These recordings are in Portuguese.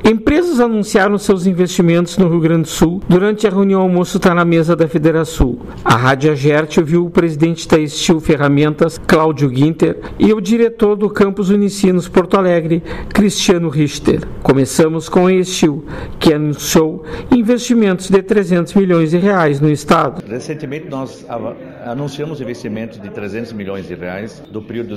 Empresas anunciaram seus investimentos no Rio Grande do Sul durante a reunião almoço Tá na Mesa da Federação. A Rádio Agerte ouviu o presidente da Steel Ferramentas, Cláudio Ginter, e o diretor do Campus Unicinos Porto Alegre, Cristiano Richter. Começamos com a Steel, que anunciou investimentos de 300 milhões de reais no estado. Recentemente nós anunciamos investimentos de 300 milhões de reais do período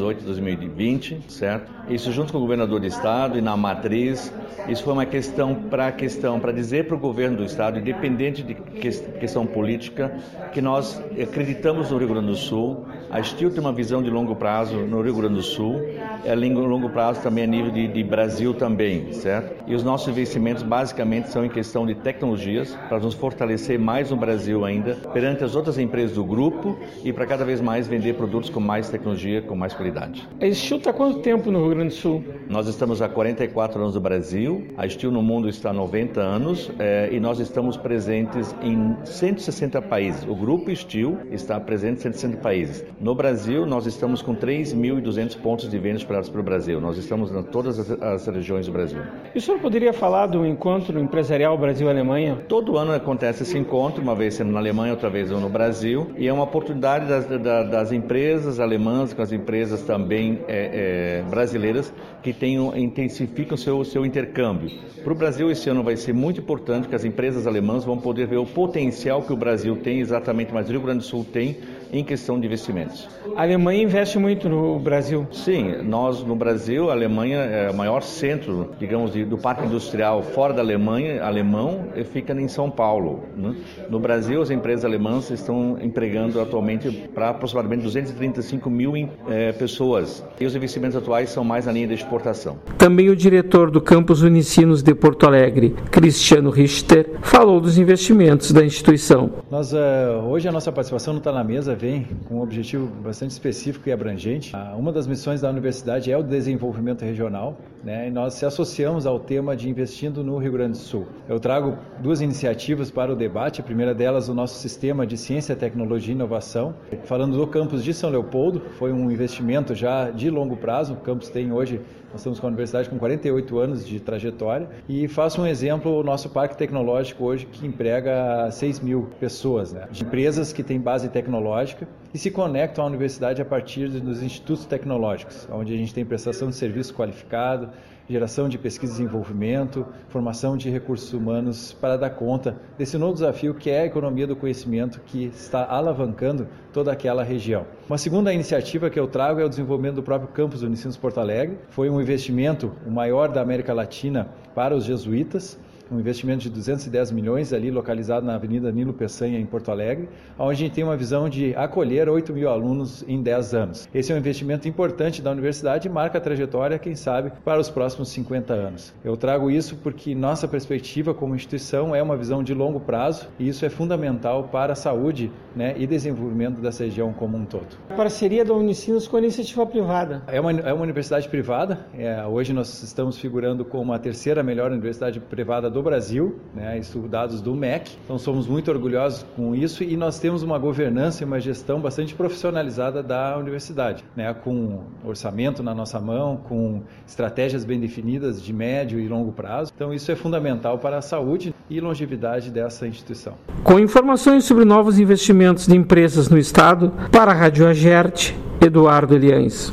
2018-2020, certo? Isso junto com o governador do estado e na matriz. Isso foi uma questão para dizer para o governo do estado, independente de questão política, que nós acreditamos no Rio Grande do Sul. A Steel tem uma visão de longo prazo no Rio Grande do Sul, longo prazo também a nível de Brasil também, certo? E os nossos investimentos basicamente são em questão de tecnologias, para nos fortalecer mais no Brasil ainda, perante as outras empresas do grupo e para cada vez mais vender produtos com mais tecnologia, com mais qualidade. A Steel está há quanto tempo no Rio Grande do Sul? Nós estamos há 44 anos no Brasil, a Steel no mundo está há 90 anos e nós estamos presentes em 160 países. O grupo Steel está presente em 160 países. No Brasil, nós estamos com 3.200 pontos de venda espalhados pelo Brasil. Nós estamos em todas as regiões do Brasil. E o senhor poderia falar do encontro empresarial Brasil-Alemanha? Todo ano acontece esse encontro, uma vez sendo na Alemanha, outra vez no Brasil, e é uma oportunidade das empresas alemãs com as empresas também brasileiras que intensificam o seu intercâmbio. Para o Brasil, esse ano vai ser muito importante, que as empresas alemãs vão poder ver o potencial que o Brasil tem, exatamente, mas o Rio Grande do Sul tem, em questão de investimentos. A Alemanha investe muito no Brasil? Sim, nós no Brasil, a Alemanha é o maior centro, digamos, do parque industrial fora da Alemanha, alemão, fica em São Paulo, né? No Brasil, as empresas alemãs estão empregando atualmente para aproximadamente 235 mil pessoas. E os investimentos atuais são mais na linha da exportação. Também o diretor do Campus Unicinos de Porto Alegre, Cristiano Richter, falou dos investimentos da instituição. Hoje a nossa participação no Tá na Mesa vem com um objetivo bastante específico e abrangente. Uma das missões da universidade é o desenvolvimento regional, né? E nós se associamos ao tema de investindo no Rio Grande do Sul. Eu trago duas iniciativas para o debate. A primeira delas, o nosso sistema de ciência, tecnologia e inovação. Falando do campus de São Leopoldo, foi um investimento já de longo prazo. O campus tem hoje, nós estamos com a universidade com 48 anos de trajetória. E faço um exemplo, o nosso parque tecnológico hoje que emprega 6 mil pessoas, né? De empresas que têm base tecnológica e se conectam à universidade a partir dos institutos tecnológicos, onde a gente tem prestação de serviço qualificado, geração de pesquisa e desenvolvimento, formação de recursos humanos para dar conta desse novo desafio que é a economia do conhecimento que está alavancando toda aquela região. Uma segunda iniciativa que eu trago é o desenvolvimento do próprio campus Unicinos Porto Alegre. Foi um investimento, o maior da América Latina para os jesuítas, um investimento de 210 milhões ali localizado na Avenida Nilo Peçanha, em Porto Alegre, onde a gente tem uma visão de acolher 8 mil alunos em 10 anos. Esse é um investimento importante da universidade e marca a trajetória, quem sabe, para os próximos 50 anos. Eu trago isso porque nossa perspectiva como instituição é uma visão de longo prazo e isso é fundamental para a saúde, né, e desenvolvimento dessa região como um todo. A parceria da Unicinos com a iniciativa privada. É uma universidade privada. Hoje nós estamos figurando como a terceira melhor universidade privada do Brasil, né, isso dados do MEC, então somos muito orgulhosos com isso e nós temos uma governança e uma gestão bastante profissionalizada da universidade, né, com orçamento na nossa mão, com estratégias bem definidas de médio e longo prazo, então isso é fundamental para a saúde e longevidade dessa instituição. Com informações sobre novos investimentos de empresas no estado, para a Rádio Agerte, Eduardo Eliães.